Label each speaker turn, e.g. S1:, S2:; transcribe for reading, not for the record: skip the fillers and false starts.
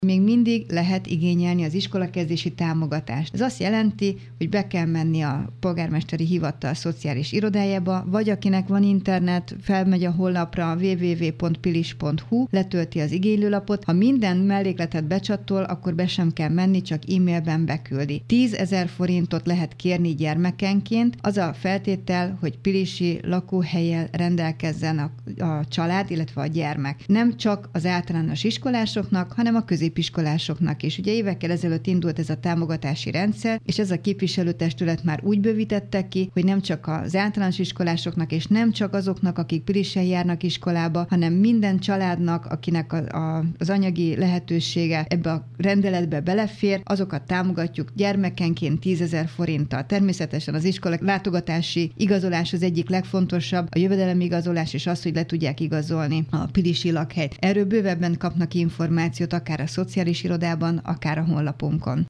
S1: Még mindig lehet igényelni az iskolakezdési támogatást. Ez azt jelenti, hogy be kell menni a polgármesteri hivatal szociális irodájába, vagy akinek van internet, felmegy a honlapra www.pilis.hu, letölti az igénylőlapot. Ha minden mellékletet becsatol, akkor be sem kell menni, csak e-mailben beküldi. 10 000 forintot lehet kérni gyermekenként. Az a feltétel, hogy pilisi lakóhellyel rendelkezzen a család, illetve a gyermek. Nem csak az általános iskolásoknak, hanem a középiskolásoknak is. Ugye évekkel ezelőtt indult ez a támogatási rendszer, és ez a képviselőtestület már úgy bővítette ki, hogy nem csak az általános iskolásoknak, és nem csak azoknak, akik pilisen járnak iskolába, hanem minden családnak, akinek az anyagi lehetősége ebbe a rendeletbe belefér, azokat támogatjuk gyermekenként 10 000 forinttal. Természetesen az iskola látogatási igazolás az egyik legfontosabb, a jövedelemigazolás és az, hogy le tudják igazolni a pilisi lakhelyt. Erről bővebben kapnak információt akár a szociális irodában, akár a honlapunkon.